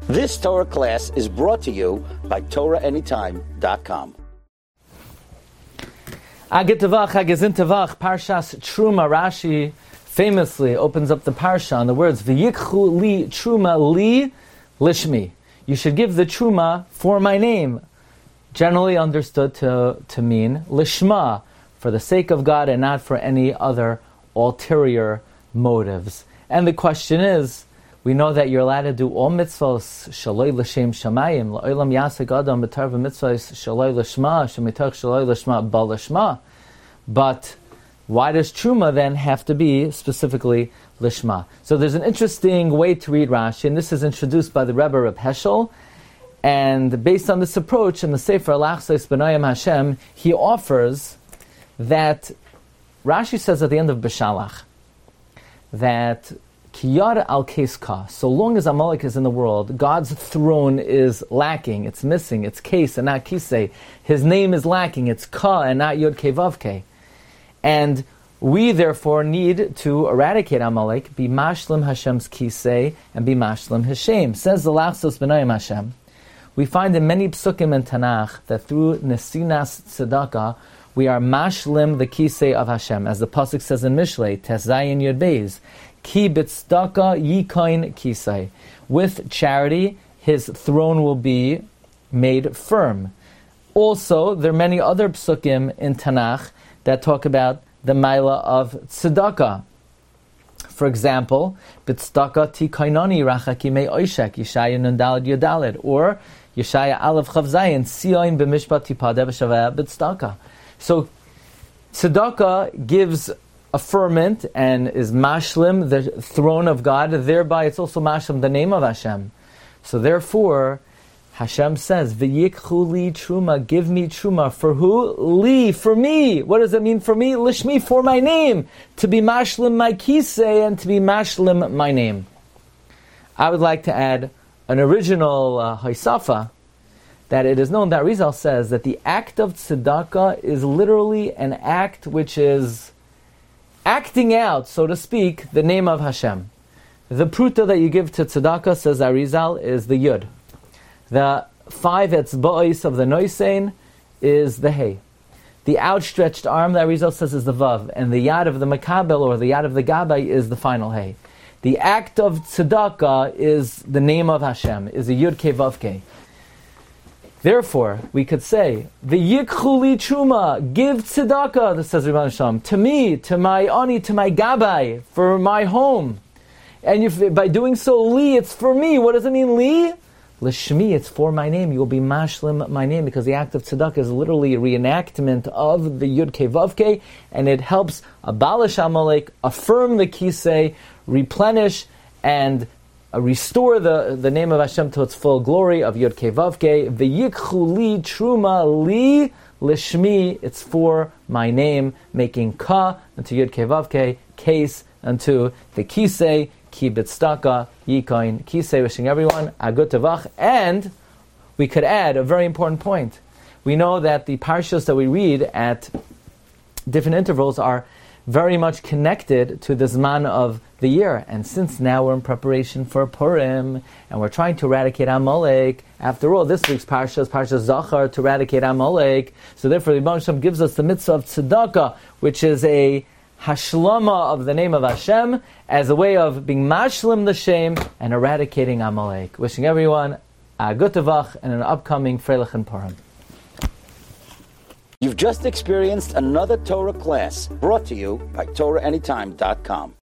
This Torah class is brought to you by TorahAnytime.com. Agitavach, Agizintavach, Parshas Truma. Rashi famously opens up the parsha on the words V'yikchu li Truma li lishmi. You should give the Truma for my name. Generally understood to mean lishma, for the sake of God and not for any other ulterior motives. And the question is, we know that you're allowed to do all mitzvahs shaloi l'shem shamayim la'olam yasek adam b'tarva mitzvahs shaloi l'shma shemitach shaloi l'shma ba l'shma. But why does truma then have to be specifically lishma? So there's an interesting way to read Rashi, and this is introduced by the Rebbe Reb Heschel. And based on this approach in the Sefer Lachzos B'nayim Hashem, he offers that Rashi says at the end of Beshalach that Kiyar al Keska, so long as Amalek is in the world, God's throne is lacking, it's missing, it's Kes and not Kisei. His name is lacking, it's Ka and not Yod Ke Vav Ke. And we therefore need to eradicate Amalek, be Mashlim Hashem's Kisei, and be Mashlim Hashem. Says the Lachzos B'nayim Hashem, we find in many psukim in Tanakh that through Nesinas Tzedakah, we are Mashlim the Kisei of Hashem. As the Pasuk says in Mishlei, Tes Zayin Yod Beis, Ki b'tzedakah yikoin kisei. With charity, his throne will be made firm. Also, there are many other psukim in Tanakh that talk about the maila of tzedakah. For example, b'tzedakah tikainani rachaki me oishek Yeshaya nun daled yodaled, or Yeshaya aleph chav zayin sioin b'mishpat tipadeh v'shaveh b'tzedakah. So, tzedakah gives affirmant and is mashlim, the throne of God, thereby it's also mashlim, the name of Hashem. So therefore, Hashem says, V'yikchu li truma, give me truma. For who? Li, for me. What does it mean for me? Lishmi, for my name. To be mashlim my kisei and to be mashlim my name. I would like to add an original Haisafa, that it is known that Rizal says that the act of tzedakah is literally an act which is acting out, so to speak, the name of Hashem. The pruta that you give to tzedakah, says Arizal, is the yud. The 5 etzba'os of the noisein is the hey. The outstretched arm that Arizal says is the vav, and the yad of the makabel or the yad of the gabay is the final hey. The act of tzedakah is the name of Hashem, is a yud ke vav ke. Therefore, we could say, V'yikchu li truma, give tzedakah, this says Rebbe Shalom, to me, to my ani, to my gabay, for my home. And if, by doing so, li, it's for me. What does it mean, li? Lishmi, it's for my name. You will be mashlim my name, because the act of tzedakah is literally a reenactment of the Yud Ke Vav Ke, and it helps abalish Amalek, affirm the kisei, replenish, and restore the name of Hashem to its full glory of Yod Ke Vav Ke. V'yikchu li truma li lishmi. It's for my name, making ka into Yod Ke Vav Ke, case unto the kisei, ki b'tzedakah yikoin kisei. Wishing everyone a good tavach. And we could add a very important point. We know that the parshas that we read at different intervals are very much connected to the Zman of the year. And since now we're in preparation for Purim, and we're trying to eradicate Amalek, after all, this week's Parsha is Parsha Zachar, to eradicate Amalek. So therefore, the Rebbe Hashem gives us the mitzvah of tzedakah, which is a hashlama of the name of Hashem, as a way of being mashlim the shame and eradicating Amalek. Wishing everyone a good tavach and an upcoming Freilich and Purim. You've just experienced another Torah class brought to you by TorahAnytime.com.